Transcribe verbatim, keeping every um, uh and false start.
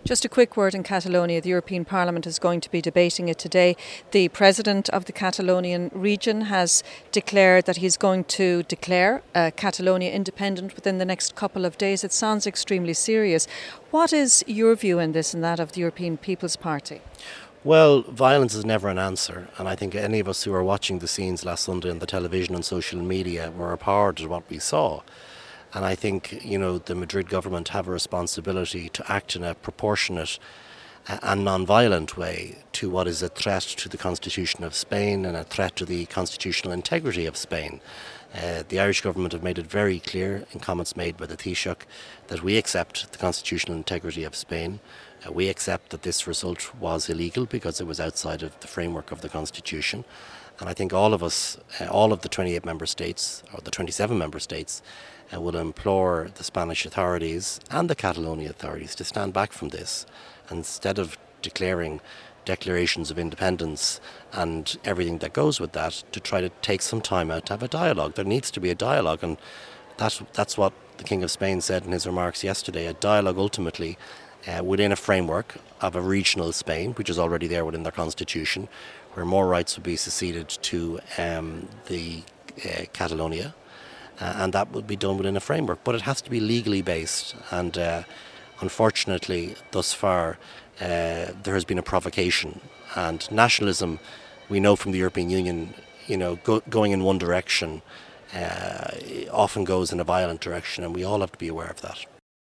Just a quick word in Catalonia. The European Parliament is going to be debating it today. The president of the Catalonian region has declared that he's going to declare uh, Catalonia independent within the next couple of days. It sounds extremely serious. What is your view in this and that of the European People's Party? Well, violence is never an answer, and I think any of us who were watching the scenes last Sunday on the television and social media were appalled at what we saw. And I think, you know, the Madrid government have a responsibility to act in a proportionate and non-violent way to what is a threat to the Constitution of Spain and a threat to the constitutional integrity of Spain. Uh, the Irish government have made it very clear in comments made by the Taoiseach that we accept the constitutional integrity of Spain. Uh, we accept that this result was illegal because it was outside of the framework of the Constitution. And I think all of us, uh, all of the twenty-eight member states, or the twenty-seven member states, uh, will implore the Spanish authorities and the Catalonia authorities to stand back from this. Instead of declaring declarations of independence and everything that goes with that, to try to take some time out to have a dialogue. There needs to be a dialogue, and that's, that's what the King of Spain said in his remarks yesterday, a dialogue ultimately uh, within a framework of a regional Spain, which is already there within their constitution, where more rights would be ceded to um, the uh, Catalonia, uh, and that would be done within a framework. But it has to be legally based, and uh, unfortunately, thus far, uh, there has been a provocation. And nationalism, we know from the European Union, you know, go, going in one direction, uh, often goes in a violent direction, and we all have to be aware of that.